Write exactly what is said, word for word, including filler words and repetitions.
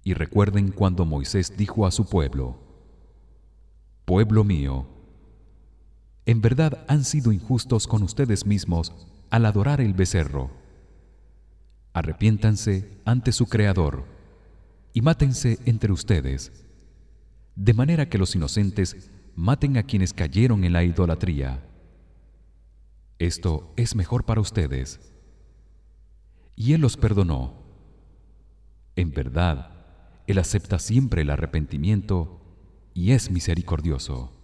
Y recuerden cuando Moisés dijo a su pueblo: Pueblo mío, en verdad han sido injustos con ustedes mismos al adorar el becerro. Arrepiéntanse ante su Creador y mátense entre ustedes, de manera que los inocentes maten a quienes cayeron en la idolatría. Esto es mejor para ustedes. Y él los perdonó. En verdad, él acepta siempre el arrepentimiento y es misericordioso.